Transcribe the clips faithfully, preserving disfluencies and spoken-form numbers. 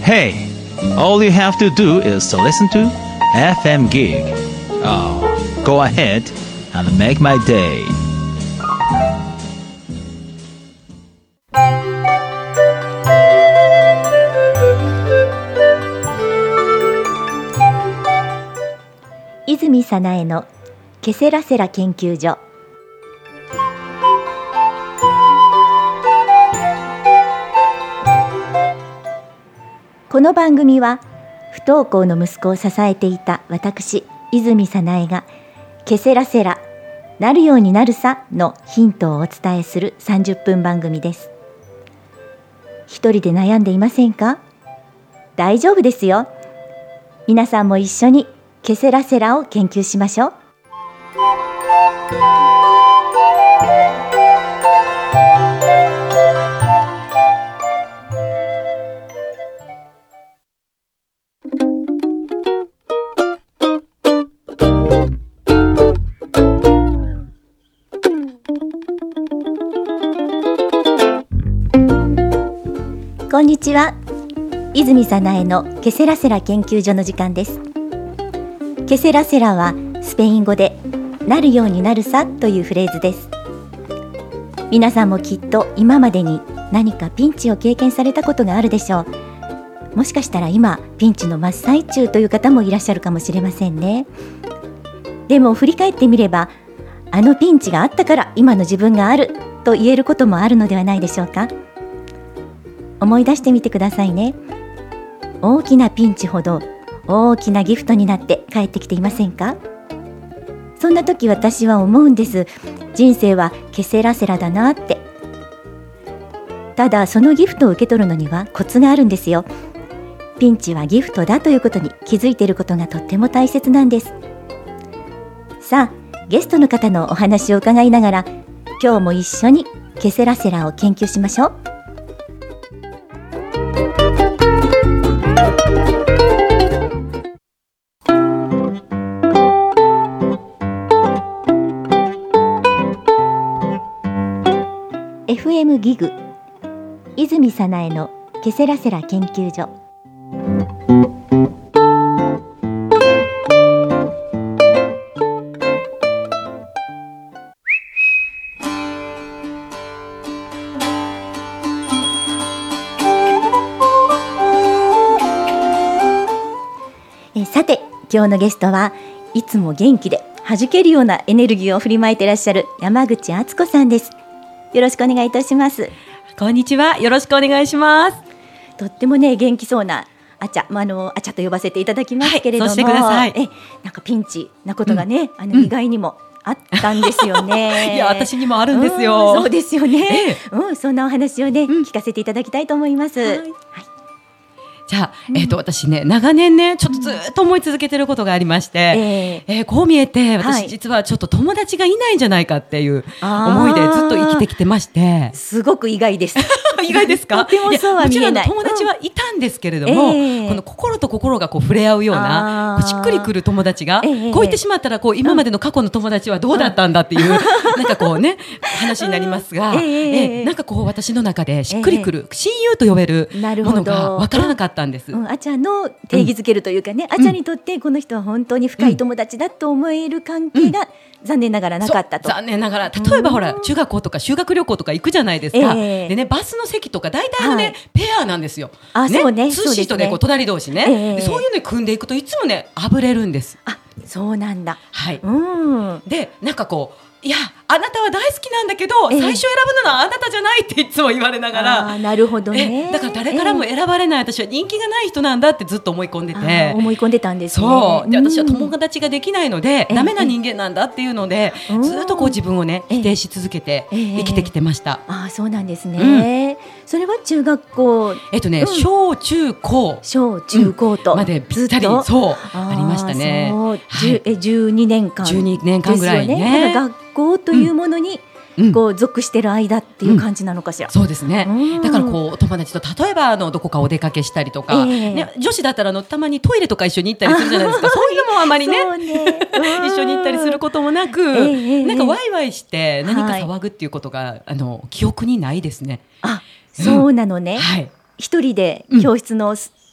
Hey, all you have to do is to listen to エフエム Gig. Oh, go ahead and make my day. 泉早苗のケセラセラ研究所。この番組は不登校の息子を支えていた私泉早苗がケセラセラなるようになるさのヒントをお伝えするさんじゅっぷん番組です。一人で悩んでいませんか？大丈夫ですよ。皆さんも一緒にケセラセラを研究しましょう。こんにちは。泉早苗のケセラセラ研究所の時間です。ケセラセラはスペイン語でなるようになるさというフレーズです。皆さんもきっと今までに何かピンチを経験されたことがあるでしょう。もしかしたら今ピンチの真っ最中という方もいらっしゃるかもしれませんね。でも振り返ってみれば、あのピンチがあったから今の自分があると言えることもあるのではないでしょうか。思い出してみてくださいね。大きなピンチほど大きなギフトになって帰ってきていませんか？そんな時私は思うんです。人生はケセラセラだなって。ただそのギフトを受け取るのにはコツがあるんですよ。ピンチはギフトだということに気づいていることがとっても大切なんです。さあ、ゲストの方のお話を伺いながら今日も一緒にケセラセラを研究しましょう。エフエム ギグ泉早苗のケセラセラ研究所。えさて今日のゲストはいつも元気で弾けるようなエネルギーを振りまいていらっしゃる山口敦子さんです。よろしくお願いいたします。 こんにちは。よろしくお願いします。 とってもね元気そうなあちゃ、まあ、あのあちゃと呼ばせていただきますけれども、 はい、そうしてください。 えなんかピンチなことがね、うん、あの意外にもあったんですよね。 いや私にもあるんですよ。 うん、そうですよね、 ええうん、そんなお話をね、うん、聞かせていただきたいと思います。はい、はい、 じゃあ、えーと、私ね長年ねちょっとずっと思い続けてることがありまして、えーえー、こう見えて私、はい、実はちょっと友達がいないんじゃないかっていう思いでずっと生きてきてまして。 すごく意外です意外ですか？ とてもそうは見えない。 もちろん友達はいたんですけれども、うんえー、この心と心がこう触れ合うようなこうしっくりくる友達が、えー、こう言ってしまったらこう今までの過去の友達はどうだったんだっていう、うん、なんかこうね話になりますが、えーえー、なんかこう私の中でしっくりくる、えー、親友と呼べるものが分からなかったんです。 うん、あちゃんの定義づけるというかね、うん、あちゃんにとってこの人は本当に深い友達だと思える関係が、うん、残念ながらなかったと。 残念ながら例えばほら中学校とか修学旅行とか行くじゃないですか、えー、でねバスの席とか大体のね、はい、ペアなんですよ。 あ、そうね、 ツーシートでこう隣同士ね、えー、でそういうの組んでいくといつもねあぶれるんです。 あ、そうなんだ。 はい、 うん、 でなんかこういやあなたは大好きなんだけど、えー、最初選ぶのはあなたじゃないっていつも言われながら。 あ、なるほどね。 だから誰からも選ばれない、えー、私は人気がない人なんだってずっと思い込んでて。 思い込んでたんですね。 そうで私は友達ができないので、うん、ダメな人間なんだっていうので、えー、ずっとこう自分をね否定し続けて生きてきてました。 えーえー、あ、そうなんですね、うん、それは中学校えっとね、うん、小中高小中高と、 うん、までぴったりそうありましたね。 そう、はい、えじゅうにねんかんじゅうにねんかんぐらいね。 ですよね。だから学校というものに、うん、こう属してる間っていう感じなのかしら、 うん、そうですね、うん、だからこうお友達と例えばあのどこかお出かけしたりとか、えーね、女子だったらあのたまにトイレとか一緒に行ったりするじゃないですか。そういうのもあまり ね, ね一緒に行ったりすることもなく、えー、なんかワイワイして何か騒ぐっていうことが、はい、あの記憶にないですね。 あ、そうなのね、うん、はい、一人で教室の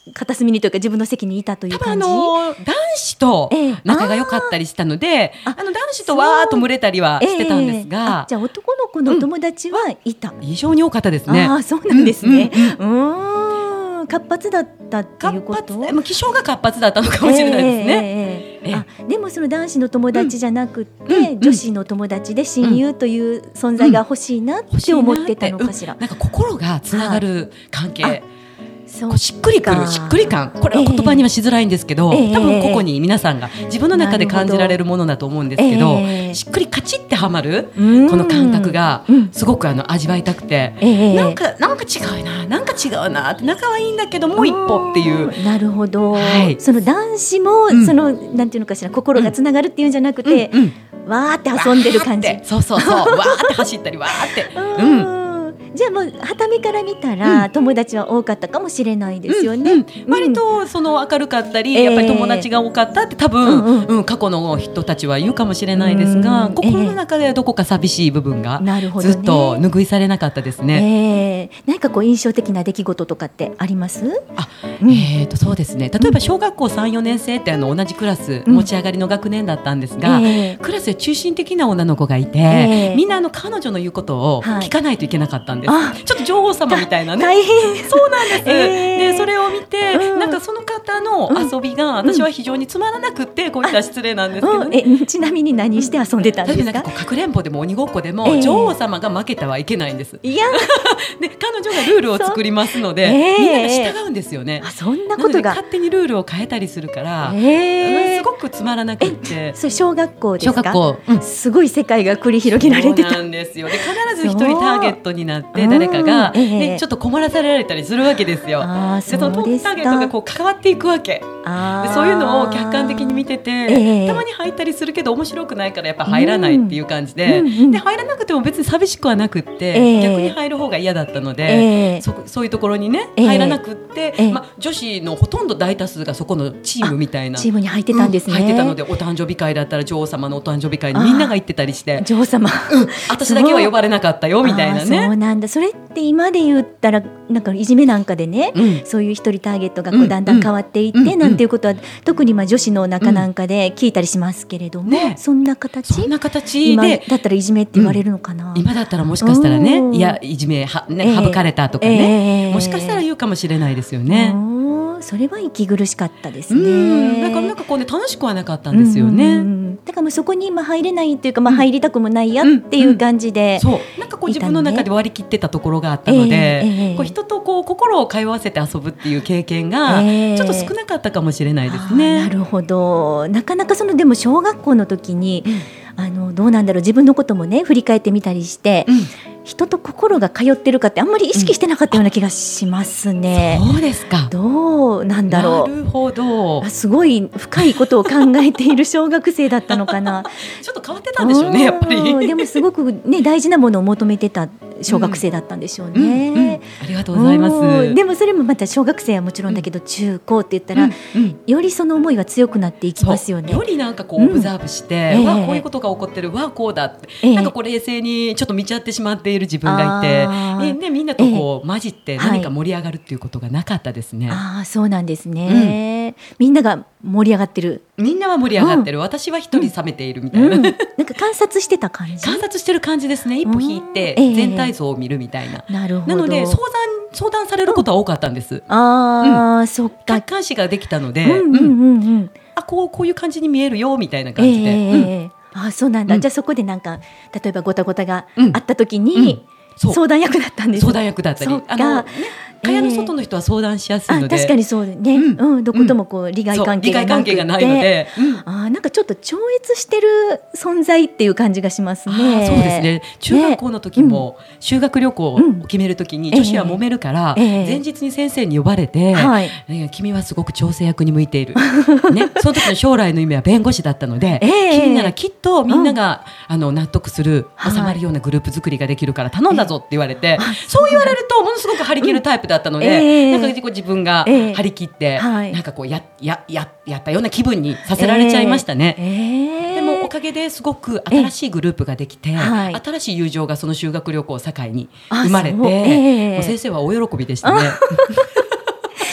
片隅にというか自分の席にいたという感じ。 多分あの男子と仲が良かったりしたので、えー、あ, あの男子とわーっと群れたりはしてたんですが、えー、 じゃあ男の子の友達はいた、 うん、非常に多かったですね。 あ、そうなんですね、 うんうんうん、 うーん、活発だったっていうこと。 気性が活発だったのかもしれないですね、 えーえーえー、あ、でもその男子の友達じゃなくて、うん、女子の友達で親友という存在が欲しいなって思ってたのかしら、 うんうん、なんか心がつながる関係、はい、そうしっくりくるしっくり感、これは言葉にはしづらいんですけど、えー、多分ここに皆さんが自分の中で感じられるものだと思うんですけど、えー、しっくりカチッてはまるこの感覚がすごくあの味わいたくて、えー、なんかなんか違うななんか違うなって、仲はいいんだけどもう一歩っていう。 なるほど、はい、その男子も、うん、そのなんていうのかしら、心がつながるっていうんじゃなくて、うんうんうん、わーって遊んでる感じ。 そうそうそうわーって走ったりわーって、うんじゃあもう傍目から見たら、うん、友達は多かったかもしれないですよね、うんうん、 割とその明るかったり、うん、やっぱり友達が多かったって多分、えーうんうん、過去の人たちは言うかもしれないですが、心の中ではどこか寂しい部分がずっと拭いされなかったですね。 えー、何かこう印象的な出来事とかってあります？ あ、うん、えーとそうですね、例えば小学校 さん,よ 年生ってあの同じクラス、持ち上がりの学年だったんですが、えー、クラスで中心的な女の子がいて、えー、みんなあの彼女の言うことを聞かないといけなかったんです、はい、ちょっと女王様みたいなね。 大変。 そうなんです、えー、でそれを見て、うん、なんかその方の遊びが私は非常につまらなくって、こういった失礼なんですけど、ね、 うん、えちなみに何して遊んでたんですか？ なんかこうかくれんぼでも鬼ごっこでも、えー、女王様が負けてはいけないんです。いやで彼女がルールを作りますので、えー、みんなが従うんですよね。 あ、そんなことが。 勝手にルールを変えたりするから、えー、すごくつまらなくって。 それ小学校ですか？ 小学校、うん、 すごい世界が繰り広げられてた。 そうなんですよ。で必ず一人ターゲットになって誰かが、ね、ちょっと困らせられたりするわけですよ。あ、そうですか。でそのターゲットがこう変わっていくわけ。あでそういうのを客観的に見てて、えー、たまに入ったりするけど面白くないからやっぱ入らないっていう感じで、うんうんうん、で入らなくても別に寂しくはなくって、えー、逆に入る方が嫌だったので、えー、そ, そういうところにね入らなくって、えーま、女子のほとんど大多数がそこのチームみたいなチームに入ってたんですね、 うん、入ってたので、お誕生日会だったら女王様のお誕生日会にみんなが行ってたりして、 女王様、 うん、私だけは呼ばれなかったよみたいなね。 そうなんだ。それって今で言ったらなんかいじめなんかでね、うん、そういう一人ターゲットがこうだんだん変わっていって、うんうん、なんていうことは特にまあ女子の中なんかで聞いたりしますけれども、うんね、そんな形そんな形で今だったらいじめって言われるのかな、 うん、今だったらもしかしたらね、いやいじめは、ね、省かれたとかね、えー、もしかしたら言うかもしれないですよね。 それは息苦しかったですね。 うんなんかなんかこうね楽しくはなかったんですよね。うんうんだからもうそこにまあ入れないというか、まあ、入りたくもないやっていう感じで、 うんうんうん、そうなんかこう自分の中で割り切ってたところがあったので、えーえー、こう人とこう心を通わせて遊ぶっていう経験がちょっと少なかったかもしれないですね。 えー、なるほど。なかなかそのでも小学校の時に、うん、あのどうなんだろう、自分のこともね振り返ってみたりして、うん、人と心が通ってるかってあんまり意識してなかったような気がしますね。 うん、そうですか。 どうなんだろう。 なるほど。 すごい深いことを考えている小学生だったのかな。 ちょっと変わってたんでしょうねやっぱり。 でもすごく、ね、大事なものを求めてた小学生だったんでしょうね。うんうんうん、 ありがとうございます。 でもそれもまた小学生はもちろんだけど、うん、中高って言ったら、うんうん、よりその思いは強くなっていきますよね。 よりなんかこうオブザーブして、うん、わこういうことが起こってる、わこうだって、えー、なんかこう冷静にちょっと見ちゃってしまっている自分がいて、えーね、みんなとこう混じって何か盛り上がるっていうことがなかったですね。 はい、あそうなんですね、うん、みんなが盛り上がってる。 みんなは盛り上がってる、うん、私は一人冷めているみたいな、うんうん、なんか観察してた感じ。 観察してる感じですね。一歩引いて全体像を見るみたいな、 えー、なるほど。 なので相談相談されることは多かったんです、うん、 あ、うん、そっか。 客観視ができたので、 うんうんうんうん、 あこう、こういう感じに見えるよみたいな感じで、えーうん、 あそうなんだ、うん、じゃあそこでなんか例えばごたごたがあった時に、うんうん相談役だったんです。 相談役だったり、あの、ね、蚊帳の外の人は相談しやすいので、 えー、確かにそうね、うんうん、どこともこう利害関係がなくて、 利害関係がないので、うん、 あなんかちょっと超越してる存在っていう感じがしますね。 あそうですね。中学校の時も、ね、修学旅行を決める時に女子は揉めるから、えーえー、前日に先生に呼ばれて、はい、君はすごく調整役に向いている、ね、その時の将来の夢は弁護士だったので、えー、君ならきっとみんなが、うん、あの納得する収まるようなグループ作りができるから頼んだぞって言われて、えーそう言われるとものすごく張り切るタイプだったので、うんえー、なんか自分が張り切って、えーはい、なんかこう や, や, や, やったような気分にさせられちゃいましたね、えー、でもおかげですごく新しいグループができて、えー、新しい友情がその修学旅行を境に生まれて、えー、もう先生は大喜びでしたね。 先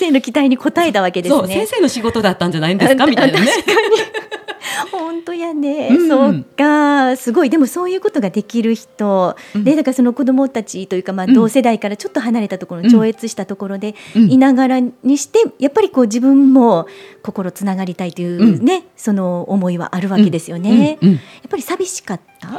生の期待に応えたわけですね。 そう、先生の仕事だったんじゃないんですかみたいなね。 確かに本当やね、 うん、 そうか、すごい。でもそういうことができる人、うん、でだからその子どもたちというか、まあ、同世代からちょっと離れたところ、うん、超越したところでいながらにして、やっぱりこう自分も心つながりたいというね、うん、その思いはあるわけですよね、うんうん、やっぱり寂しかった、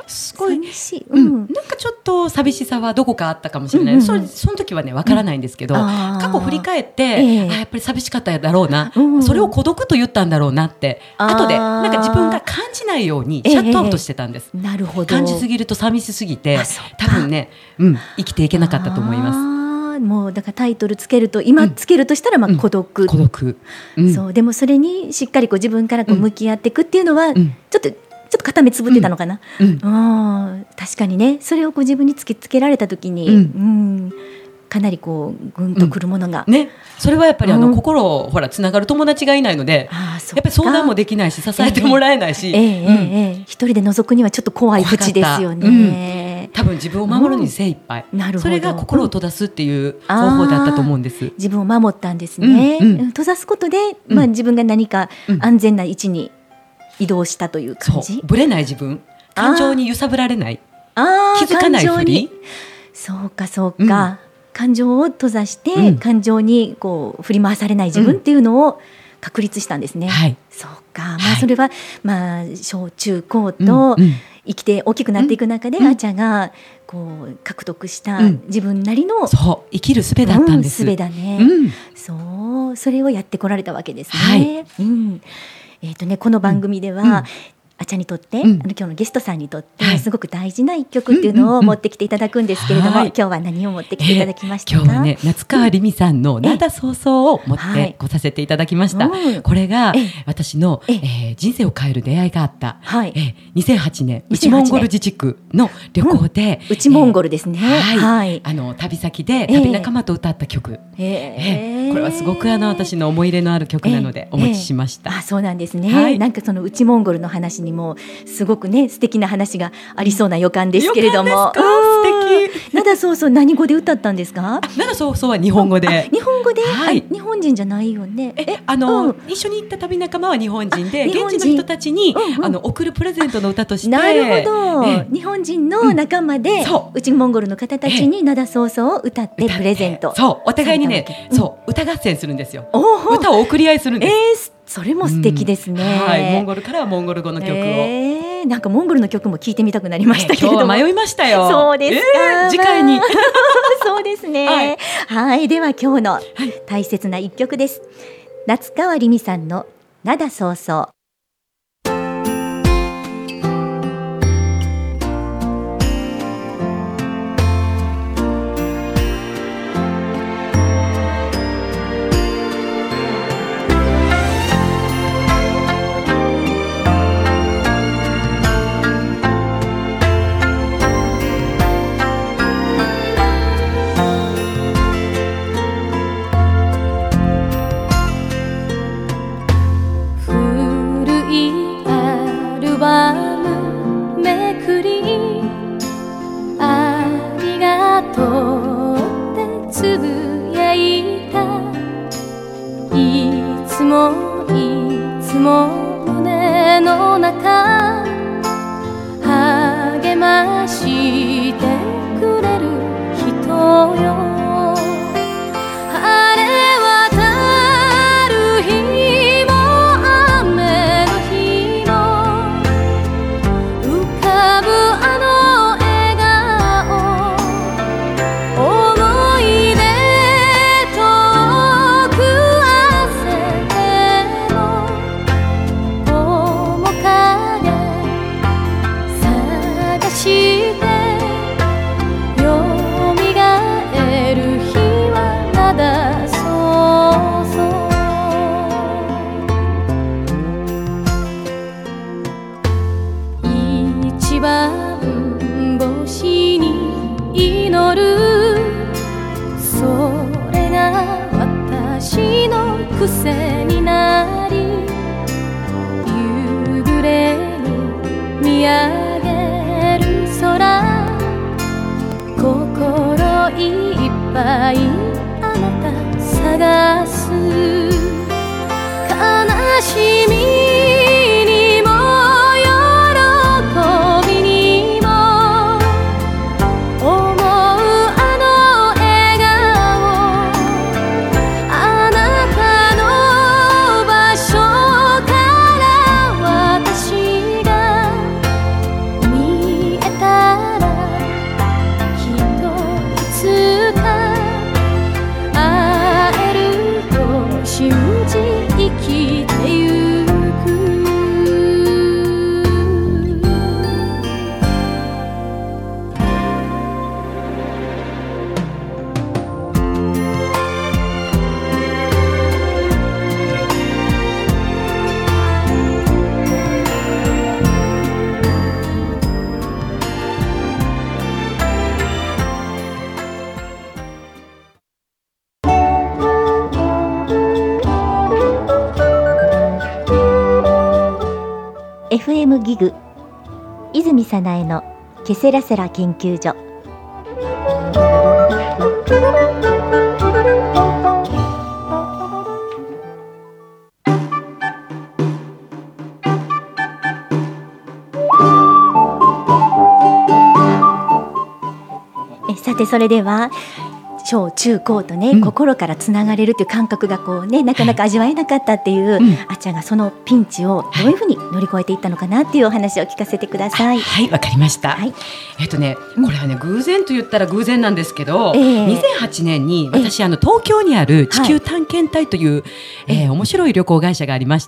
すごい寂しい、うん、 なんかちょっと寂しさはどこかあったかもしれない、うんうん、そ, その時はねわからないんですけど、うん、過去振り返って、えー、あやっぱり寂しかっただろうな、うん、それを孤独と言ったんだろうなって後でなんか自分が感じないようにシャットアウトしてたんです、えー、なるほど。感じすぎると寂しすぎて多分ね、うん、生きていけなかったと思います。 もうだからタイトルつけると今つけるとしたらまあ孤独、 うん、孤独、 うん、そうでもそれにしっかりこう自分からこう向き合っていくっていうのは、うん、ちょっとちょっと片目つぶってたのかな、うんうん、確かにね、それをこう自分に突きつけられた時に、うんうん、かなりこうぐんとくるものが、 うんね、それはやっぱりあの、うん、心ほらつながる友達がいないので、 あやっぱり相談もできないし支えてもらえないし、 えーえーうんえー、一人で覗くにはちょっと怖い淵ですよね、 うん、多分自分を守るに精一杯、うん、なるほど。それが心を閉ざすっていう方法だったと思うんです、うん、 自分を守ったんですね、うんうん、閉ざすことで、まあ、自分が何か安全な位置に移動したという感じ、 そうぶれない自分、感情に揺さぶられない、あ気づかないふり、 そうかそうか、うん、感情を閉ざして、うん、感情にこう振り回されない自分っていうのを確立したんですね、うんはい、そうか、まあ、それは、まあ、小中高と生きて大きくなっていく中で、うん、あーちゃんがこう獲得した自分なりの、うん、 そう生きる術だったんです、 うん、術だね、うん、そうそれをやってこられたわけですね、はいうんえーとね、この番組では、うんあちゃんにとって、うん、あの今日のゲストさんにとってすごく大事な一曲っていうのを持ってきていただくんですけれども、うんうんうん、今日は何を持ってきていただきましたか？ えー、今日はね夏川りみさんの灘早々を持ってこさせていただきました、はい、これが私の、えー、人生を変える出会いがあった、はいえー、にせんはちねん内モンゴル自治区の旅行で、 うん、内モンゴルですね、えーはいはい、あの旅先で旅仲間と歌った曲、えーえー、これはすごくあの私の思い入れのある曲なのでお持ちしました、 えーえー、あそうなんですね、はい、なんかその内モンゴルの話にもすごくね素敵な話がありそうな予感ですけれども、 素敵。 灘そうそう何語で歌ったんですか？ 灘そうそうは日本語で、 日本語で、 はい、 日本人じゃないよね。 えあの、うん、一緒に行った旅仲間は日本人で現地の人たちに、うんうん、あの送るプレゼントの歌として、 なるほど、日本人の仲間で、うん、内モンゴルの方たちに灘そうそうを歌ってプレゼント、 そうお互いにね、うん、そう歌合戦するんですよ。歌を送り合いするんです、 えーそれも素敵ですね、 うんはい、モンゴルからはモンゴル語の曲を、 えー、なんかモンゴルの曲も聴いてみたくなりましたけれども、 今日は迷いましたよ。 そうですか、 えー、次回にそうですね、はい、はい、では今日の大切な一曲です、はい、夏川りみさんの灘そうそう。 癖になり夕暮れに見上げる空、心いっぱいあなたさ探す悲しみにも喜びにも思うあの笑顔あなたの場所から私が見えたらきっといつか会えると信じ生きてゆくエフエム ギグ泉早苗のケセラセラ研究所。えさてそれでは小中高とね、うん、心からつながれるという感覚がこう、ね、なかなか味わえなかったっていう、はい、あっちゃんがそのピンチをどういうふうに乗り越えていったのかなっていうお話を聞かせてください。 はい、わかりました、はい、えっとねこれはね偶然と言ったら偶然なんですけど、えー、にせんはちねんに私、えー、あの東京にある地球探検隊という、はいえー、面白い旅行会社がありまして、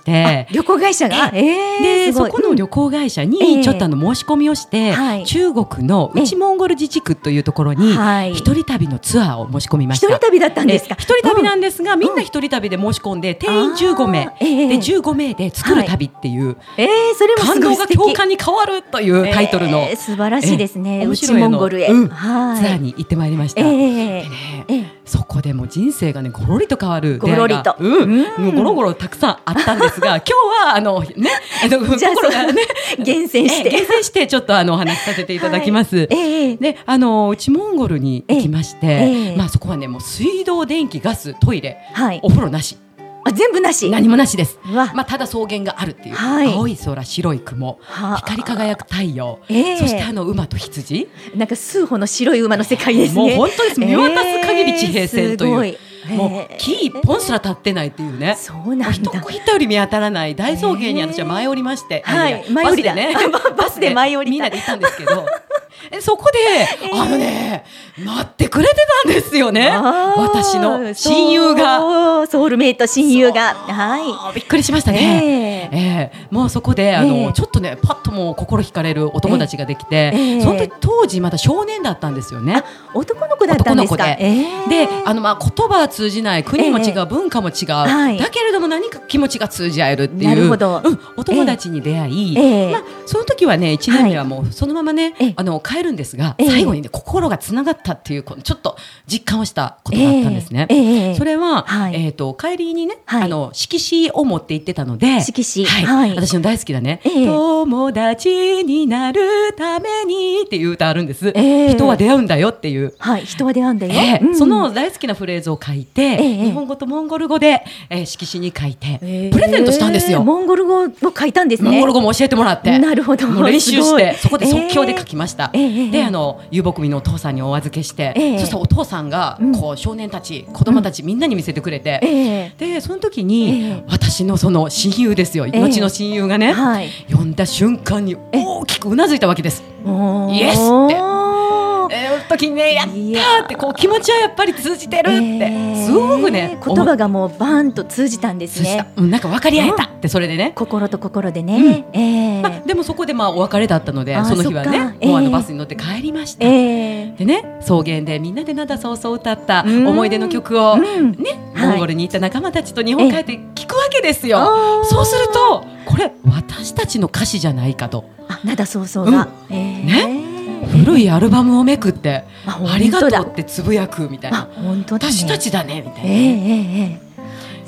旅行会社が、えー、 でそこの旅行会社にちょっとあの申し込みをして、えー、中国の内モンゴル自治区というところに一人旅のツアーを申し込みました。 一人旅だったんですか。 一人旅なんですが、うん、みんな一人旅で申し込んで定員じゅうごめい、えー、でじゅうごめいで作る旅っていう、はいえー、それもすごい素敵。 感動が共感に変わるというタイトルの、 えー、素晴らしいですね。内モンゴルへ、 うん、はい、ツアーに行ってまいりました、えーでねえー、そこでも人生がねゴロリと変わる出会いがゴロリと、 うんうん、ゴロゴロたくさんあったんですが今日はあのねあの心がね厳選して厳選してちょっとあのお話しさせていただきます、はいえー、であの内モンゴルに行きまして、えーまあ、そこはねもう水道電気ガストイレ、はい、お風呂なし、 あ全部なし、 何もなしです。まあ、ただ草原があるっていう、はい、青い空白い雲、光り輝く太陽、えー、そしてあの馬と羊、 なんか数歩の白い馬の世界ですね。 もう本当です。見渡す限り地平線という、えー、もう木一本すら立ってないっていうね、 そうなんだ。 一個一より見当たらない大草原に私は舞い降りまして、 えーはい、舞い降りだねバスで舞い降りみんなで行ったんですけどそこで、えー、あのね待ってくれてたんですよね、私の親友が、 ソウルメイト親友が、はい、びっくりしましたね、えーえー、もうそこであの、えー、ちょっとねパッともう心惹かれるお友達ができて、えー、その時当時まだ少年だったんですよね。 男の子だったんですか。 男の子で、えー、であの、まあ、言葉は通じない、国も違う、えー、文化も違う、はい、だけれども何か気持ちが通じ合えるっていう、なるほど、うん、お友達に出会い、えーまあ、その時はねいちねんめはもうそのままね、はい、あの帰るんですが、えー、最後にね心がつながったっていうちょっと実感をしたことがあったんですね、えーえー、それは、はい、えー、と帰りにね、はい、あの色紙を持って行ってたので、 色紙、 はいはい、私の大好きだね、えー、友達になるためにっていう歌あるんです、えー、人は出会うんだよっていう、 はい、人は出会うんだよ、 えーうん、その大好きなフレーズを書いて、えー、日本語とモンゴル語で、えー、色紙に書いて、えー、プレゼントしたんですよ。 モンゴル語を書いたんですね。 モンゴル語も教えてもらって、 なるほど、 もう練習してそこで即興で書きました、えー、であの遊牧民のお父さんにお預けして、えー、そしたらお父さんがこう、うん、少年たち子供たちみんなに見せてくれて、えー、でその時に、えー、私のその親友ですよ、後の親友がね、えーはい、読んだ瞬間に大きくうなずいたわけです。イエスってえー、時にねやったーってこう気持ちはやっぱり通じてるって、えー、すごくね言葉がもうバーンと通じたんですね。 うん、なんか分かり合えたって、それでね心と心でね、 うんえーまあ、でもそこでまあお別れだったのでその日はね、えー、もうあのバスに乗って帰りました、えー、でね草原でみんなで灘そうそう歌った思い出の曲を、うんね、モンゴルに行った仲間たちと日本帰って聞くわけですよ、えー、そうするとこれ私たちの歌詞じゃないかと、 あ灘そうそうが、 うんえー、ね古いアルバムをめくってありがとうってつぶやくみたいな、本当だね、私たちだねみたいな、えーえー、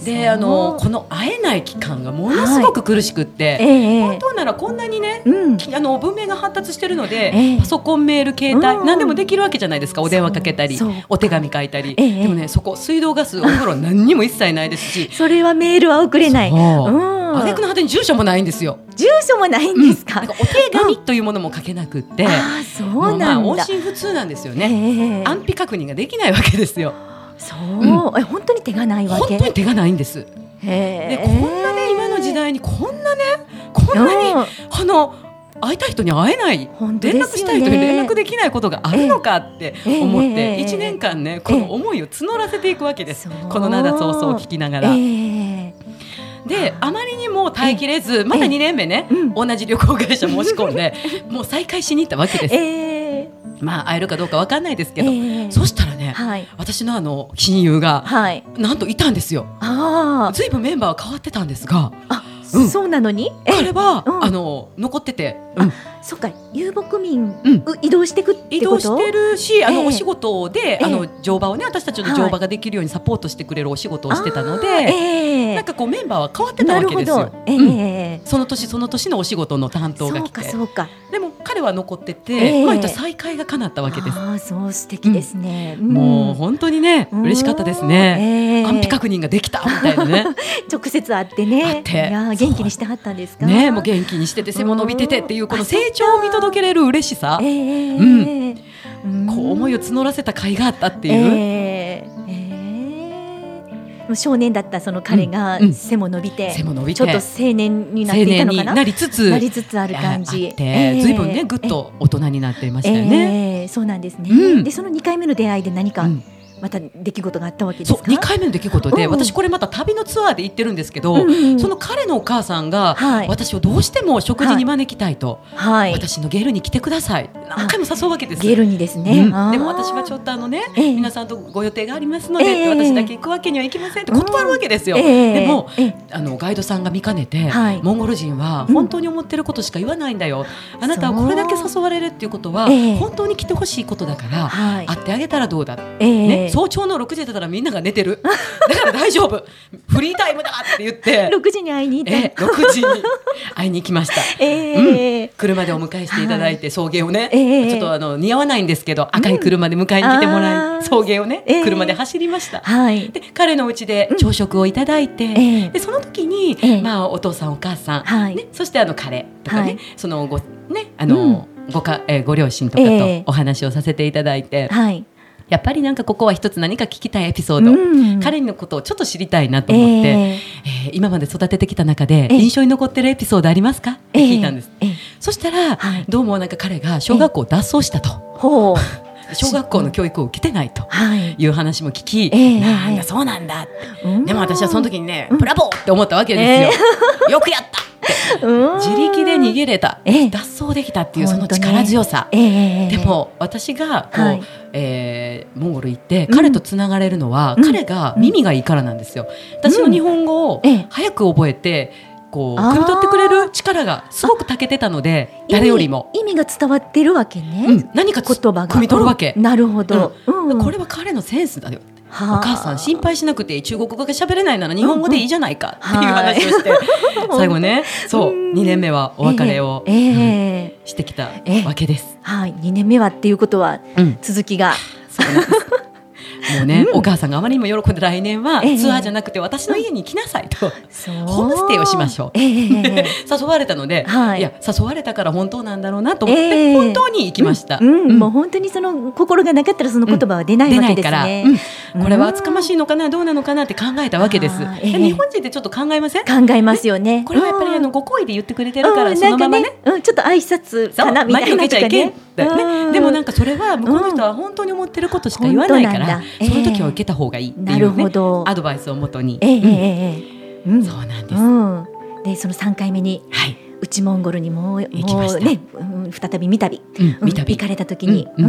であのこの会えない期間がものすごく苦しくって、はいえー、本当ならこんなにね、うん、あの文明が発達してるので、えー、パソコンメール携帯、うん、何でもできるわけじゃないですか。お電話かけたりお手紙書いたり、えー、でもねそこ水道ガスお風呂何にも一切ないですしそれはメールは送れない。 あげくの果てに住所もないんですよ。 住所もないんですか。うん、 なんかお手紙というものも書けなくって、うん、 あそうなんだ。 まあ、音信不通なんですよね。安否確認ができないわけですよ。 そう、うん、え本当に手がないわけ。 本当に手がないんです。でこんなね今の時代にこんなねこんなにあの会いたい人に会えない、連絡したい人に連絡できないことがあるのかって思っていちねんかんねこの思いを募らせていくわけです。この灘そうそうを聞きながら。であまりにも耐えきれずまたにねんめね、同じ旅行会社申し込んでもう再開しに行ったわけです。えー、まあ会えるかどうか分かんないですけど、えー、そしたらね、はい、私のあの親友が、はい、なんといたんですよ。あずいぶんメンバーは変わってたんですが、 あ、うん、そうなのに彼は、うん、あの残ってて、 うん、そっか遊牧民、うん、移動していくってこと。 移動してるしあの、えー、お仕事で、えー、あの乗馬をね私たちの乗馬ができるようにサポートしてくれるお仕事をしてたので、はいえー、なんかこうメンバーは変わってたわけですよ。えーうん、その年その年のお仕事の担当が来て、そうかそうか。でも彼は残ってて、えーまあ、いった再会が叶ったわけです。 あそう素敵ですね、 うん、もう本当にね嬉しかったですね、えー、安否確認ができたみたいなね直接会ってね会っていや元気にしてはったんですかね。もう元気にしてて背も伸びててっていうこの成長を見届けれる嬉しさ、えーうん、こう思いを募らせた甲斐があったっていう、えーえー少年だったその彼が背も伸びて、うん、背も伸びてちょっと青年になっていたのかな。 青年になりつつなりつつある感じ。 ずいぶんねぐっと大人になっていましたよね。 えー、そうなんですね、うん、でそのにかいめの出会いで何か、うんまた出来事があったわけですか。 そうにかいめの出来事で、うん、私これまた旅のツアーで行ってるんですけど、うんうん、その彼のお母さんが、はい、私をどうしても食事に招きたいと、はい、私のゲルに来てください何回も誘うわけです。 ゲルにですね、 うん、でも私はちょっとあのね、えー、皆さんとご予定がありますので、えー、私だけ行くわけにはいきませんって断るわけですよ、うんえー、でも、えー、あのガイドさんが見かねて、はい、モンゴル人は本当に思ってることしか言わないんだよ、うん、あなたはこれだけ誘われるっていうことは、えー、本当に来てほしいことだから、はい、会ってあげたらどうだ、えーね、早朝のろくじだったらみんなが寝てるだから大丈夫フリータイムだって言ってろくじに会いに行った、 えろくじに会いに行きました、えーうん、車でお迎えしていただいて、はい、送迎をね、えー、ちょっとあの似合わないんですけど赤い車で迎えに来てもらい、うん、送迎をね、えー、車で走りました、はい、で彼の家で朝食をいただいて、うん、でその時に、えーまあ、お父さんお母さん、はいね、そしてあの彼とかね、はい、そのご、ねあのうん、ご, かえー、ご両親とかとお話をさせていただいて、えーはいやっぱりなんかここは一つ何か聞きたいエピソード、うん、彼のことをちょっと知りたいなと思って、えーえー、今まで育ててきた中で印象に残ってるエピソードありますかって聞いたんです、えーえー、そしたら、はい、どうもなんか彼が小学校を脱走したと、えー、小学校の教育を受けてないという話も聞き、えー、なんだそうなんだって、うん、でも私はその時にね、うん、ブラボーって思ったわけですよ、えー、よくやった自力で逃げれた、えー、脱走できたっていうその力強さ、えー、でも私がこう、はいえー、モンゴル行って彼とつながれるのは、うん、彼が耳がいいからなんですよ。私の日本語を早く覚えてこう汲み取ってくれる力がすごく長けてたので誰よりも意味が伝わってるわけね、 うん、何か言葉が汲み取るわけ、 うん、なるほど、 うん、これは彼のセンスだよ。お母さん心配しなくて中国語が喋れないなら日本語でいいじゃないかっていう話をして、うんうん、最後ねそうにねんめはお別れを、えーえー、してきたわけです、 えーはい、にねんめはっていうことは、うん、続きがそうなんですもうね、うん、お母さんがあまりにも喜んで来年はツアーじゃなくて私の家に来なさいと、えー、ホームステイをしましょう、えー、誘われたので、はい、いや誘われたから本当なんだろうなと思って、えー、本当に行きました、 うんうんうん、もう本当にその心がなかったらその言葉は出ないわけですね、うん、出ないから、 うん、これは厚かましいのかなどうなのかなって考えたわけです、えー、日本人ってちょっと考えません？ 考えますよね。 これはやっぱりあのご好意で言ってくれてるから、うん、そのままね、 うん、ちょっと挨拶かなみたいなとかね、 ね、でもなんかそれは向こうの人は本当に思ってることしか言わないから、うん、その時は受けた方がいいっていう、ね、なるほどアドバイスをもとに、えーうんえーうん、そうなんです、うん、 でそのさんかいめに、はい、内モンゴルにもう、もうね、うん、再び三度、うん、行かれた時に、うんうん、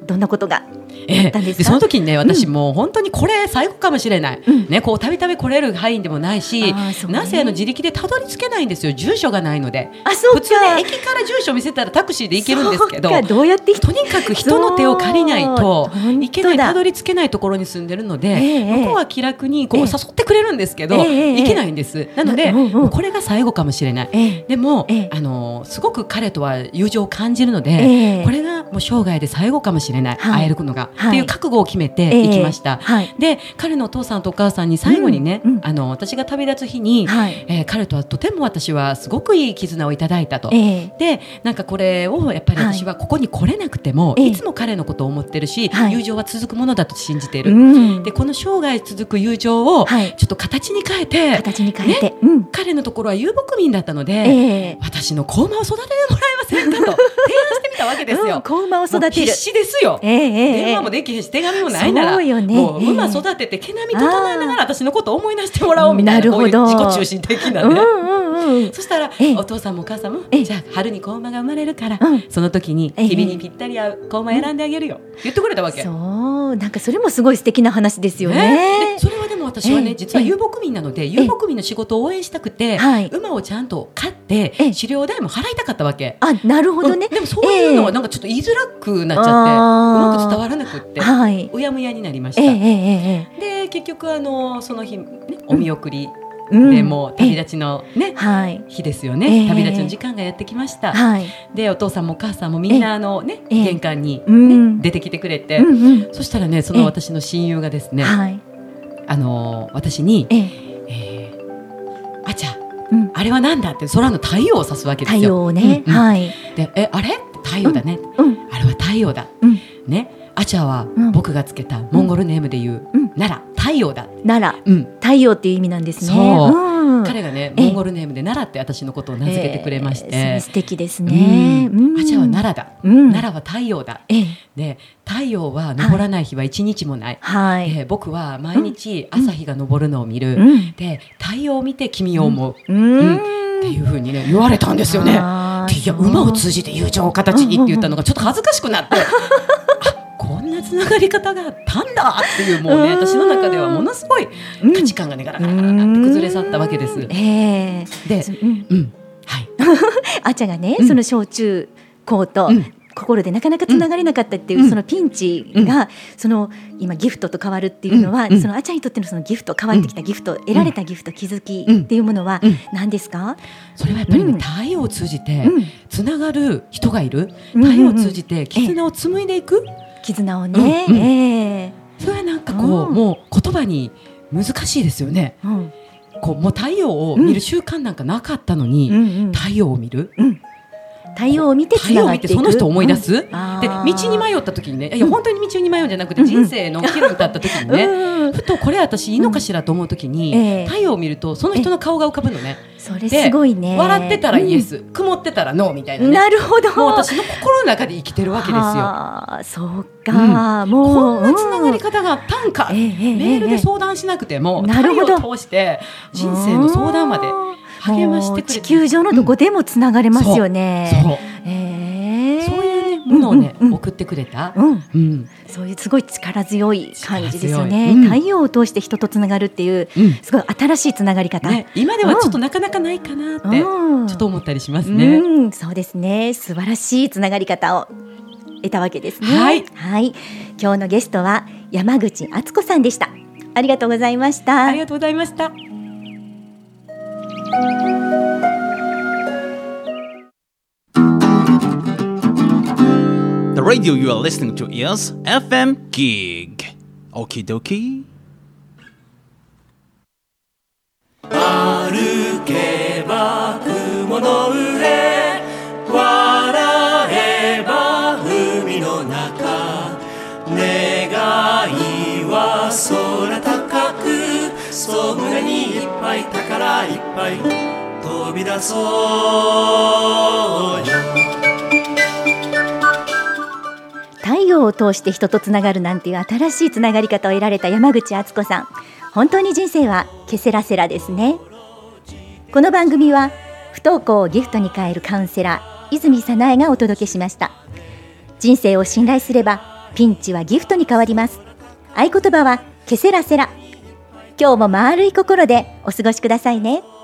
どんなことがええ、でその時にね、私もう本当にこれ最後かもしれない、うん、ね、こうたびたび来れる範囲でもないし、ね、なぜあの自力でたどり着けないんですよ、住所がないので。 あ、そうか。 普通ね、駅から住所見せたらタクシーで行けるんですけど、 どうやってとにかく人の手を借りないといけない、たどり着けないところに住んでるので、えー、向こうは気楽にこう誘ってくれるんですけど、えー、行けないんです。なので、えー、これが最後かもしれない、えー、でも、えー、あのすごく彼とは友情を感じるので、えー、これがもう生涯で最後かもしれない、はい、会えるのが、はい、っていう覚悟を決めて行きました、えーはい、で彼のお父さんとお母さんに最後にね、うんうん、あの私が旅立つ日に、はい、えー、彼とはとても私はすごくいい絆をいただいたと、えー、でなんかこれをやっぱり私はここに来れなくても、はい、いつも彼のことを思ってるし、はい、友情は続くものだと信じている、うん、でこの生涯続く友情をちょっと形に変えて、 形に変えて、 ね、うん、彼のところは遊牧民だったので、えー、私の子馬を育ててもらえませんかと提案してみたわけですよ、 うん、子馬を育てる必死ですよ、えーえー、電話もできへんし手紙もないなら、そうよね、もう馬育てて毛並み整えながら私のことを思い出してもらおうみたいな、こういう自己中心的なね、うんうんうん、そしたらお父さんもお母さんもじゃあ春に子馬が生まれるから、うん、その時に君にぴったり合う子馬選んであげるよ、うん、言ってくれたわけ。 そうなんかそれもすごい素敵な話ですよね、 ね、それはでも私はね、実は遊牧民なので遊牧民の仕事を応援したくて、馬をちゃんと飼って飼料代も払いたかったわけ。 あ、なるほどね、 うん、でもそういうのはなんかちょっと言いづらくなっちゃって、うまく伝わらなくって、はい、うやむやになりました、えーえー、で結局あのその日、ね、お見送り、うん、でもう旅立ちの、ね、はい、日ですよね、えー、旅立ちの時間がやってきました、はい、でお父さんもお母さんもみんなあの、ね、えー、玄関に、ね、うん、出てきてくれて、うんうん、そしたらねその私の親友がですね、えーはい、あの私に、えーえー、あちゃ、うん、あれはなんだって空の太陽を指すわけですよ。 太陽ね、うんうん、はい、 でえあれ太陽だね、うんうん、あれは太陽だ、うん、ね、アチャは僕がつけたモンゴルネームで言う、うん、奈良太陽だ、 奈良、うん、太陽っていう意味なんですね。 そう、うん、彼がねモンゴルネームで奈良って私のことを名付けてくれまして、 えー、素敵ですね、 うん、アチャは奈良だ、うん、奈良は太陽だ、えー、で太陽は昇らない日は一日もない、はい、で僕は毎日朝日が昇るのを見る、うん、で太陽を見て君を思う、うんうん、っていう風にね言われたんですよね。いや馬を通じて友情を形にって言ったのがちょっと恥ずかしくなってこんなつながり方があったんだっていう、もうね私の中ではものすごい価値観がねガラガラガラって崩れ去ったわけです、えー、で、うんうん、はい、 あちゃがね、うん、その小中高と、うん、心でなかなかつながれなかったっていう、うん、そのピンチが、うん、その今ギフトと変わるっていうのは、うん、そのあちゃんにとってのそのギフト、変わってきたギフト、うん、得られたギフト、気づきっていうものは何ですか？ それはやっぱり、ね、うん、太陽を通じてつながる人がいる、うん、太陽を通じて絆を紡いでいく、 絆をね、うんうん、えー、それはなんかこう、うん、もう言葉に難しいですよね、うん、こうもう太陽を見る習慣なんかなかったのに、うん、太陽を見る、うん、 太陽を見てつながっていく、 その人を思い出す、うん、で道に迷った時にね、いや本当に道に迷うんじゃなくて、うん、人生の岐路に立った時にね、うん、ふとこれ私いいのかしらと思う時に、うん、えー、太陽を見るとその人の顔が浮かぶのね。 それすごいね。 笑ってたらイエス、うん、曇ってたらノーみたいなね。 なるほど。 もう私の心の中で生きてるわけですよ。 あ、そうか、うん、もうこんなつながり方があったんか、うん、メールで相談しなくても、えー、太陽を通して人生の相談まで励ましてくれて、 地球上のどこでもつながれますよね、うん、そう、えー、 そういう、ね、ものをね、うんうん、送ってくれた、うんうん、 そういうすごい力強い感じですよね、うん、太陽を通して人とつながるっていう、うん、すごい新しいつながり方、ね、 今ではちょっとなかなかないかなって、うん、ちょっと思ったりしますね、 うん、そうですね、素晴らしいつながり方を得たわけですね、はい、はい、今日のゲストは山口敦子さんでした。ありがとうございました。 ありがとうございました。 The radio you are listening to is エフエム Gig. Okie dokie. 歩けば雲の上、笑えば海の中、願いは空高く、そう胸にいっぱい宝いっぱい飛び出そうよ。 太陽を通して人とつながるなんていう新しいつながり方を得られた山口敦子さん、本当に人生はケセラセラですね。この番組は不登校をギフトに変えるカウンセラー泉早苗がお届けしました。人生を信頼すればピンチはギフトに変わります。合言葉はケセラセラ。今日も丸い心でお過ごしくださいね。